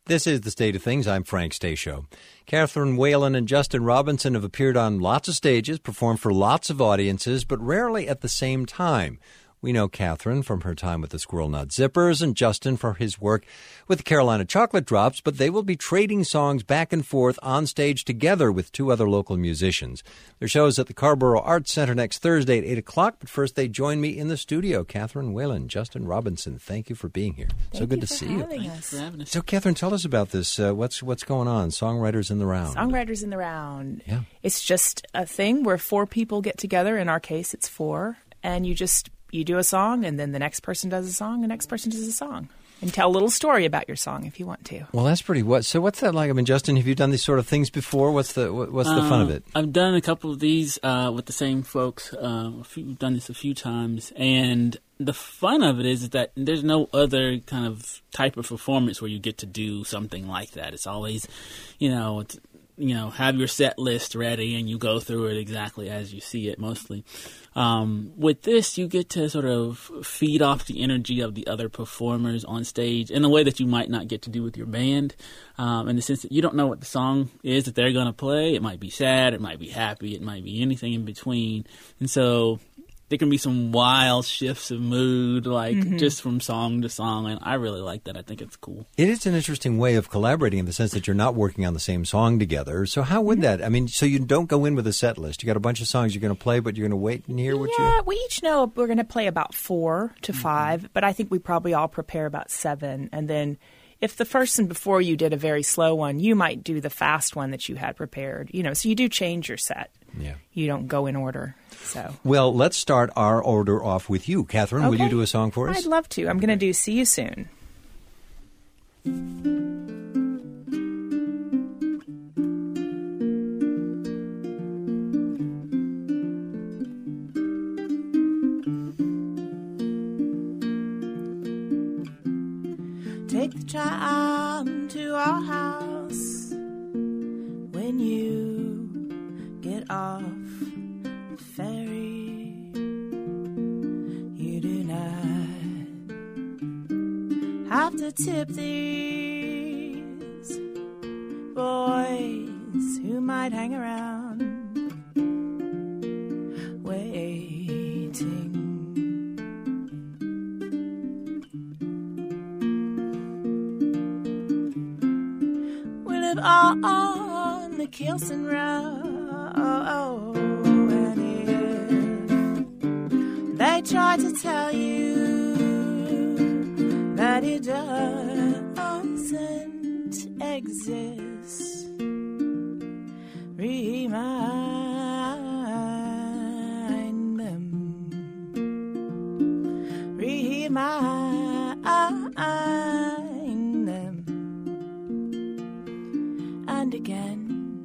This is The State of Things. I'm Frank Stasio. Catherine Whalen and Justin Robinson have appeared on lots of stages, performed for lots of audiences, but rarely at the same time. We know Catherine from her time with the Squirrel Nut Zippers and Justin for his work with the Carolina Chocolate Drops, but they will be trading songs back and forth on stage together with two other local musicians. Their show is at the Carrboro Arts Center next Thursday at 8 o'clock, but first they join me in the studio. Catherine Whalen, Justin Robinson, thank you for being here. So good to see you. Thanks for having us. So, Catherine, tell us about this. What's going on? Songwriters in the Round. Songwriters in the Round. Yeah. It's just a thing where four people get together. In our case, it's four. And you do a song, and then the next person does a song, the next person does a song. And tell a little story about your song if you want to. Well, that's pretty. So what's that like? I mean, Justin, have you done these sort of things before? What's the fun of it? I've done a couple of these with the same folks. We've done this a few times, and the fun of it is that there's no other kind of type of performance where you get to do something like that. It's always, have your set list ready and you go through it exactly as you see it mostly. With this, you get to sort of feed off the energy of the other performers on stage in a way that you might not get to do with your band, in the sense that you don't know what the song is that they're going to play. It might be sad, it might be happy, it might be anything in between. And so there can be some wild shifts of mood, just from song to song, and I really like that. I think it's cool. It is an interesting way of collaborating in the sense that you're not working on the same song together. So how would that? I mean, so you don't go in with a set list. You got a bunch of songs you're going to play, but you're going to wait and hear what you... Yeah, we each know we're going to play about 4 to 5, but I think we probably all prepare about 7, and then if the person before you did a very slow one, you might do the fast one that you had prepared. So you do change your set. Yeah. You don't go in order. So. Well, let's start our order off with you. Catherine, will you do a song for us? I'd love to. I'm going to do See You Soon. Take the tram to our house when you get off the ferry. You do not have to tip these boys who might hang around waiting. We live on the Kielsen Road. And if they try to tell you that it doesn't exist, remind them, and again.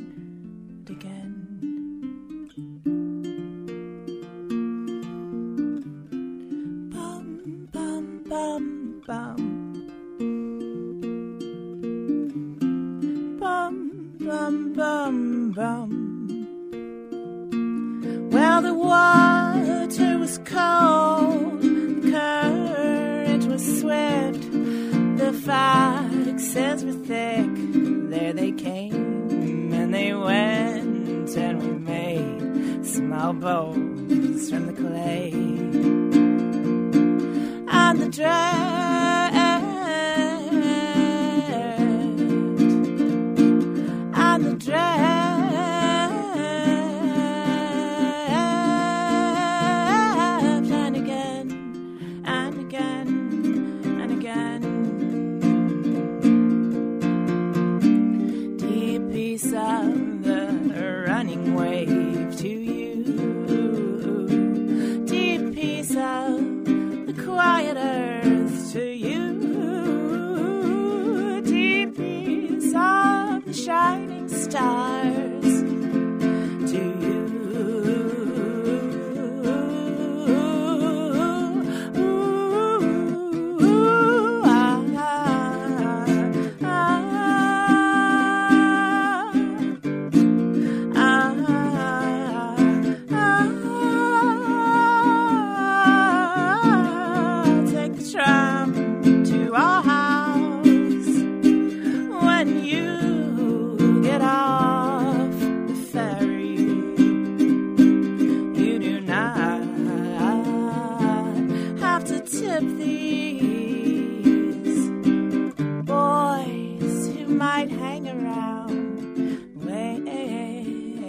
Well, the water was cold, the current was swift, the foxes were thick. There they came and they went, and we made small boats from the clay and the when you get off the ferry. You do not have to tip these boys who might hang around waiting.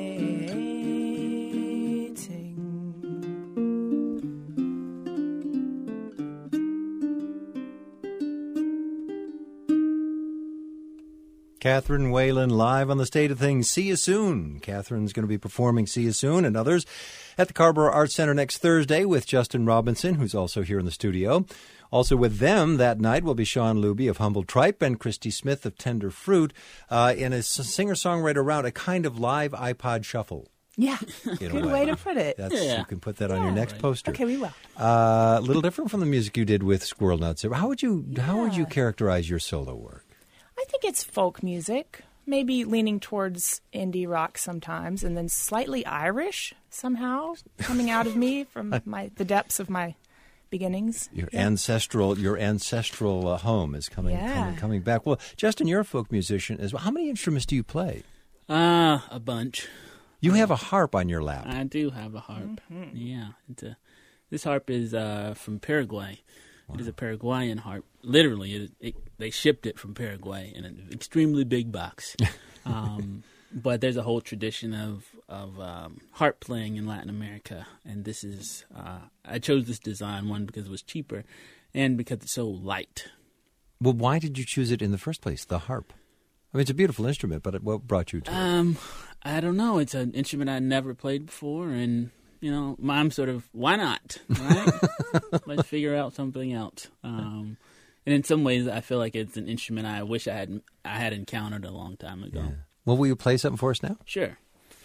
Catherine Whalen live on the State of Things. See you soon. Catherine's going to be performing See You Soon and others at the Carrboro Arts Center next Thursday with Justin Robinson, who's also here in the studio. Also with them that night will be Sean Luby of Humble Tripe and Christy Smith of Tender Fruit in a singer-songwriter round, a kind of live iPod shuffle. Yeah, good way to put it. You can put that on your next poster. Okay, we will. A little different from the music you did with Squirrel Nuts. How would you characterize your solo work? I think it's folk music, maybe leaning towards indie rock sometimes, and then slightly Irish somehow coming out of me from the depths of my beginnings. Your ancestral home is coming back. Well, Justin, you're a folk musician as well. How many instruments do you play? A bunch. You have a harp on your lap. I do have a harp. Mm-hmm. Yeah, this harp is from Paraguay. Wow. It is a Paraguayan harp. Literally, they shipped it from Paraguay in an extremely big box. But there's a whole tradition of harp playing in Latin America, and this is I chose this design, one, because it was cheaper, and because it's so light. Well, why did you choose it in the first place, the harp? I mean, it's a beautiful instrument, but what brought you to it? I don't know. It's an instrument I never played before, and I'm sort of, why not, right? Let's figure out something else. And in some ways, I feel like it's an instrument I wish I had encountered a long time ago. Yeah. Well, will you play something for us now? Sure.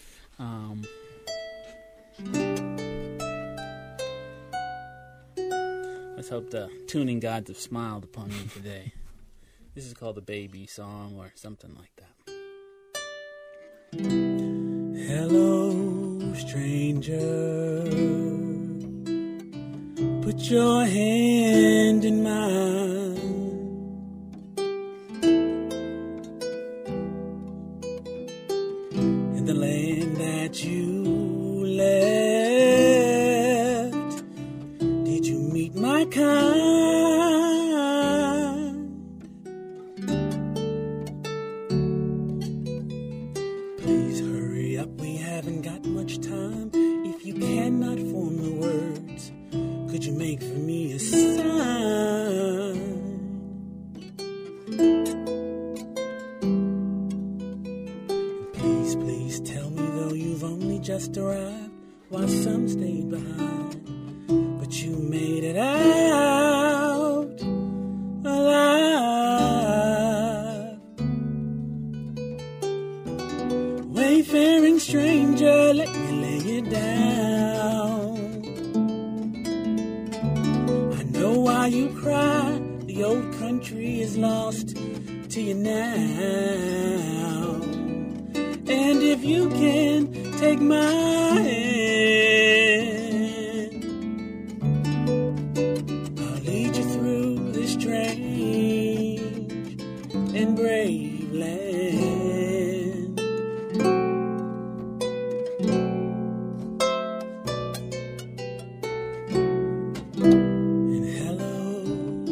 Let's hope the tuning gods have smiled upon me today. This is called the Baby Song or something like that. Hello, stranger. Put your hand in mine. In the land that you left, did you meet my kind? Please hurry up, we haven't got much time. If you cannot form the words, could you make for me a sign? Please, please tell me, though you've only just arrived, while some stayed behind, but you made it out alive. Wayfaring stranger, let me lay you down. I know why you cry, the old country is lost to you now. And if you can take my hand, I'll lead you through this strange and brave land. And hello,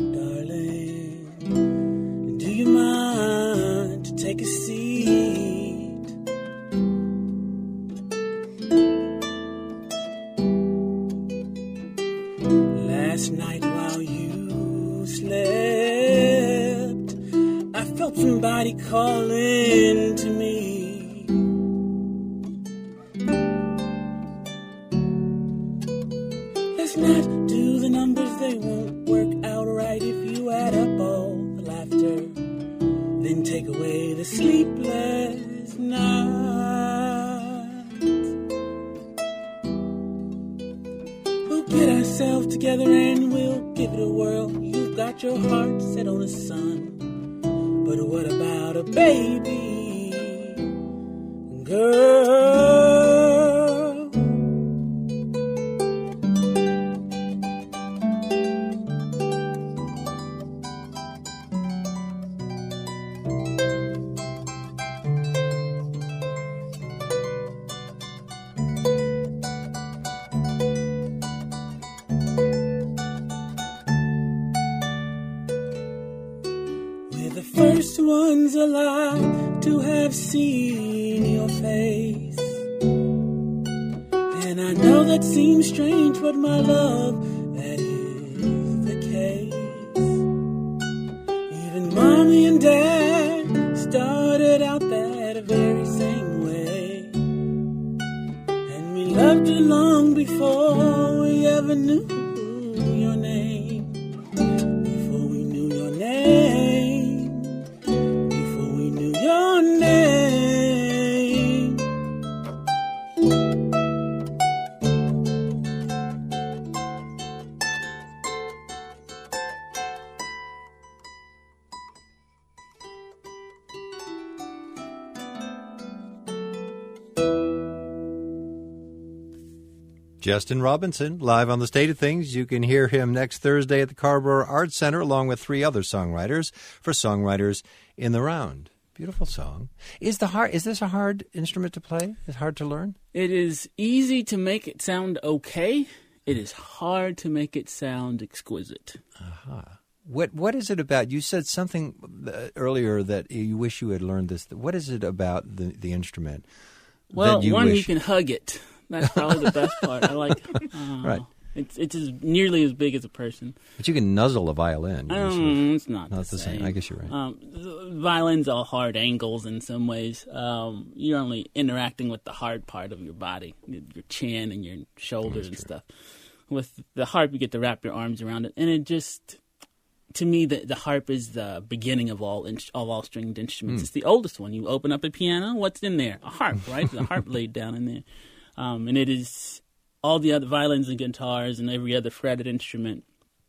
darling, do you mind to take a seat? Last night while you slept, I felt somebody calling to me. Let's not do the numbers, they won't work out right if you add up all the laughter, then take away the sleepless nights. We'll get ourselves together and we'll give it a whirl. You've got your heart set on a son, but what about a baby girl? first ones alive to have seen your face. And I know that seems strange, but my love, that is the case. Even Mommy and Dad started out that very same way. And we loved you long before we ever knew your name. Before we knew your name. Before we knew your name. Justin Robinson, live on The State of Things. You can hear him next Thursday at the Carrboro Arts Center, along with 3 other songwriters for Songwriters in the Round. Beautiful song. Is this a hard instrument to play? Is it hard to learn? It is easy to make it sound okay. It is hard to make it sound exquisite. What is it about? You said something earlier that you wish you had learned this. What is it about the instrument? Well, you can hug it. That's probably the best part. I like. Right. It's nearly as big as a person. But you can nuzzle a violin. It's not the same. I guess you're right. Violins are hard angles in some ways. You're only interacting with the hard part of your body, your chin and your shoulders and stuff. With the harp, you get to wrap your arms around it, and it just, to me, the harp is the beginning of all stringed instruments. It's the oldest one. You open up a piano, what's in there? A harp, right? The harp laid down in there. And it is all the other violins and guitars and every other fretted instrument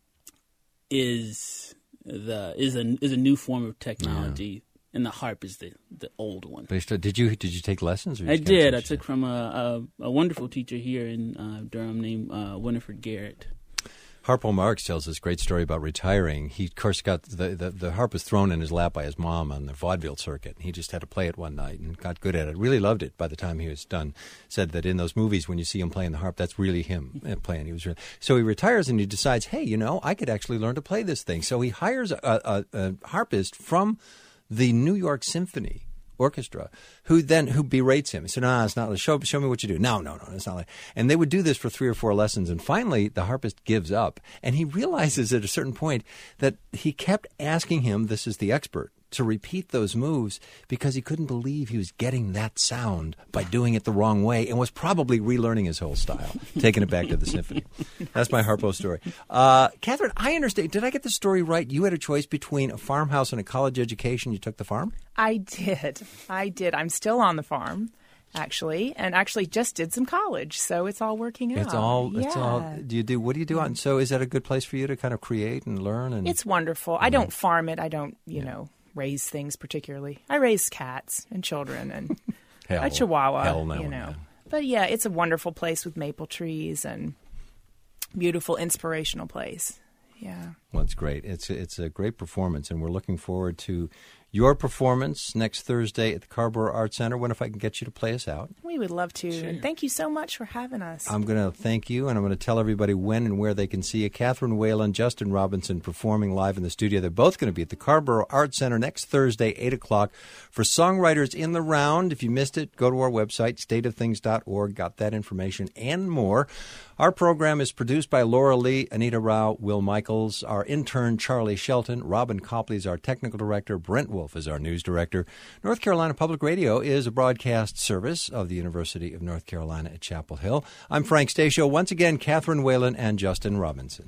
is a new form of technology, and the harp is the old one. Did you take lessons? Or I did. I took from a wonderful teacher here in Durham named Winifred Garrett. Harpo Marx tells this great story about retiring. He, of course, got the harp was thrown in his lap by his mom on the vaudeville circuit. He just had to play it one night and got good at it. Really loved it by the time he was done. Said that in those movies, when you see him playing the harp, that's really him playing. So he retires and he decides, hey, I could actually learn to play this thing. So he hires a harpist from the New York Symphony Orchestra, who berates him. He said, "No, it's not. Show me what you do." No, it's not like. And they would do this for 3 or 4 lessons, and finally the harpist gives up, and he realizes at a certain point that he kept asking him, this is the expert, to repeat those moves because he couldn't believe he was getting that sound by doing it the wrong way, and was probably relearning his whole style, taking it back to the symphony. That's my harpo story. Catherine, I understand. Did I get the story right? You had a choice between a farmhouse and a college education. You took the farm? I did. I'm still on the farm, actually, and actually just did some college, so it's all working out. It's all. What do you do? So is that a good place for you to kind of create and learn? And it's wonderful. I don't farm it. I don't, raise things particularly. I raise cats and children and a chihuahua, no. But yeah, it's a wonderful place with maple trees and beautiful, inspirational place. Yeah. Well, it's great. It's a great performance, and we're looking forward to your performance next Thursday at the Carrboro Arts Center. When if I can get you to play us out? We would love to. Sure. And thank you so much for having us. I'm going to thank you, and I'm going to tell everybody when and where they can see you. Catherine Whalen, Justin Robinson performing live in the studio. They're both going to be at the Carrboro Arts Center next Thursday, 8 o'clock, for Songwriters in the Round. If you missed it, go to our website, stateofthings.org. Got that information and more. Our program is produced by Laura Lee, Anita Rao, Will Michaels, our intern, Charlie Shelton. Robin Copley is our technical director. Brent Wolf is our news director. North Carolina Public Radio is a broadcast service of the University of North Carolina at Chapel Hill. I'm Frank Stasio. Once again, Catherine Whalen and Justin Robinson.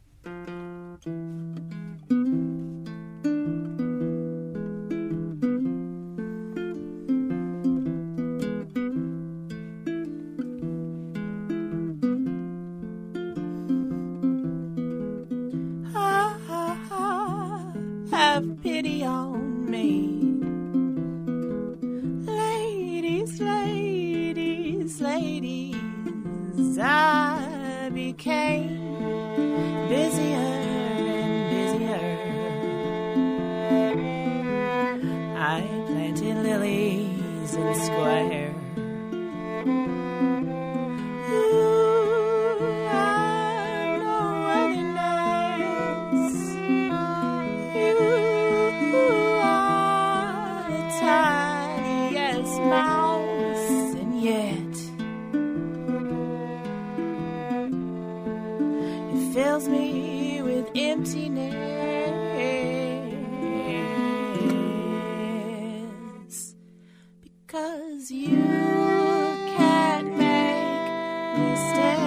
Have pity on me. Ladies, I became busier and busier. I planted lilies in the square. Ooh, I know really nice. You are emptiness, because you can't make me stay.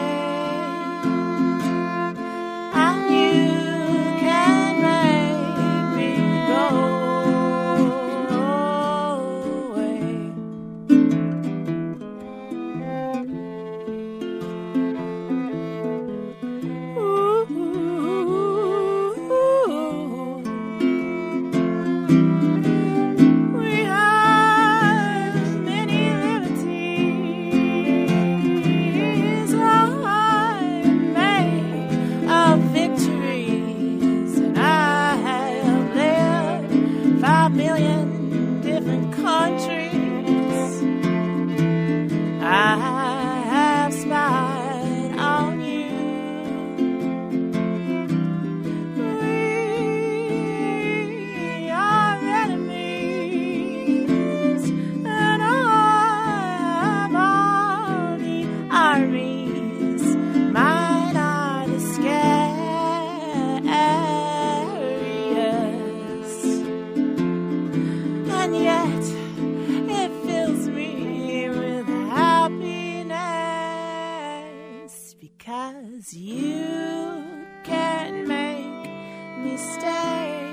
Because you can't make me stay.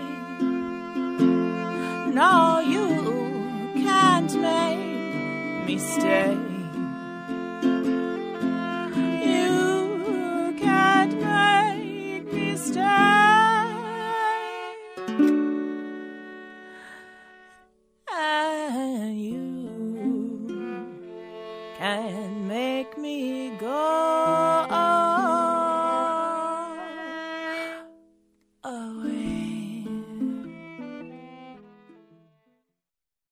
No, you can't make me stay. You can't make me stay. And you can't make me go.